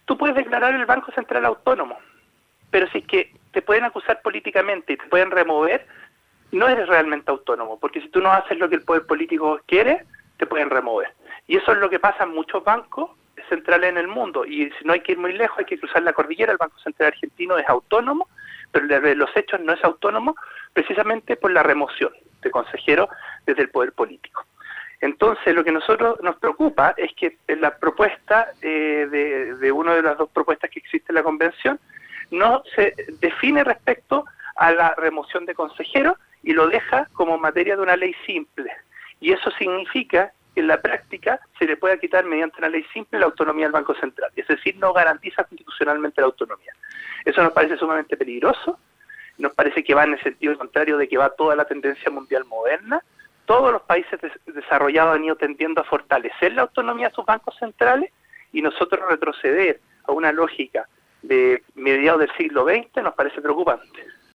tú puedes declarar el Banco Central autónomo, pero si es que te pueden acusar políticamente y te pueden remover, no eres realmente autónomo, porque si tú no haces lo que el poder político quiere, te pueden remover. Y eso es lo que pasa en muchos bancos centrales en el mundo, y si no hay que ir muy lejos, hay que cruzar la cordillera. El Banco Central Argentino es autónomo, pero de los hechos no es autónomo, precisamente por la remoción de consejeros desde el poder político. Entonces, lo que nosotros nos preocupa es que en la propuesta de una de las dos propuestas que existe en la convención no se define respecto a la remoción de consejeros y lo deja como materia de una ley simple. Y eso significa que en la práctica se le pueda quitar mediante una ley simple la autonomía del Banco Central. Es decir, no garantiza constitucionalmente la autonomía. Eso nos parece sumamente peligroso, nos parece que va en el sentido contrario de que va toda la tendencia mundial moderna. Todos los países desarrollados han ido tendiendo a fortalecer la autonomía de sus bancos centrales, y nosotros retroceder a una lógica de mediados del siglo XX nos parece preocupante.